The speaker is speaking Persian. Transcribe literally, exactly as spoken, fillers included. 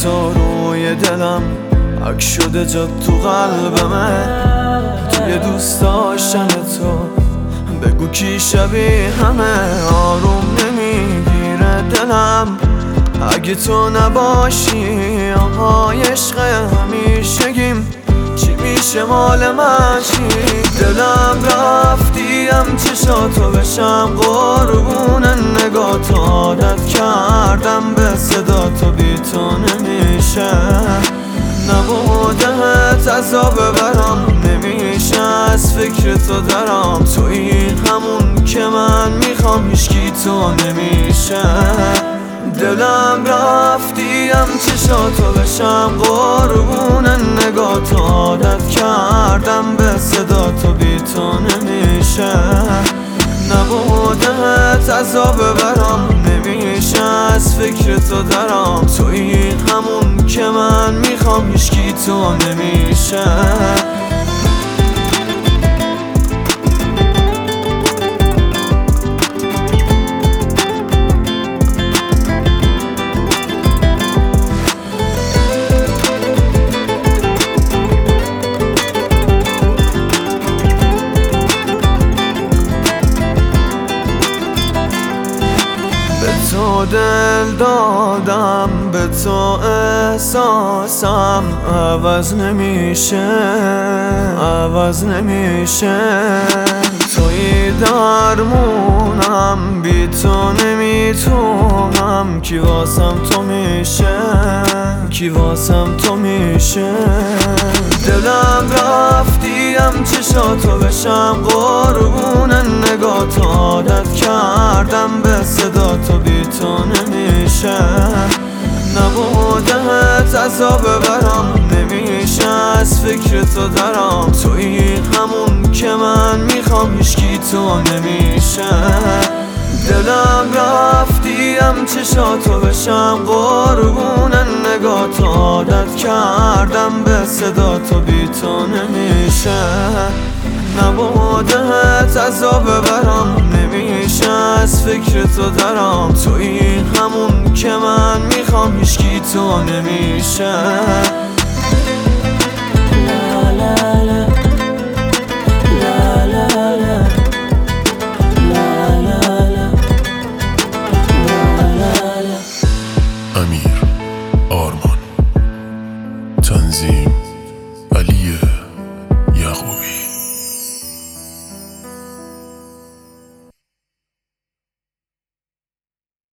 تو روی دلم عکس شده جات تو قلبمه. توی دوست داشتن تو بگو کی شبیه همه. آروم نمیگیره دلم اگه تو نباشی. آهای عشق همیشگیم چی میشه مال من چی؟ دلم رفتیم چشاتو بشم قربون نگاتو. عادت کردم به صدا تو بی تو نمیشه. نبودهت عذاب برام نمیشه از فکر تو درام. توی همون که من میخوام هیچکی تو نمیشه. دلم رفتیم چشاتو بشم قربون نگاتو. عادت کردم به صدا تو بی تو نمیشه. نبودهت عذاب برام نمیشه از فکر تو درام. توی همون که من میخوام هیچکی تو نمیشه. تو دل دادم به تو احساسم عوض نمیشه عوض نمیشه. توی درمونم بی تو نمیتونم. کی واسم تو میشه کی واسم تو میشه. دلم رفتیم چشاتو بشم قربون نگاتو. عادت کردم به صدا تو بی تو نمیشه. نبودهت عذاب برام نمیشه از فکر تو درام. توی همون که من میخوام هیچکی تو نمیشه. دلم رفتیم چشاتو بشم قربون نگاتو. عادت کردم به صدا تو بی تو نمیشه. نبودهت عذاب برام نمیشه از فکر تو درام. توی همون که من میخوام هیچکی تو نمیشه. امیر آرمان تنظیم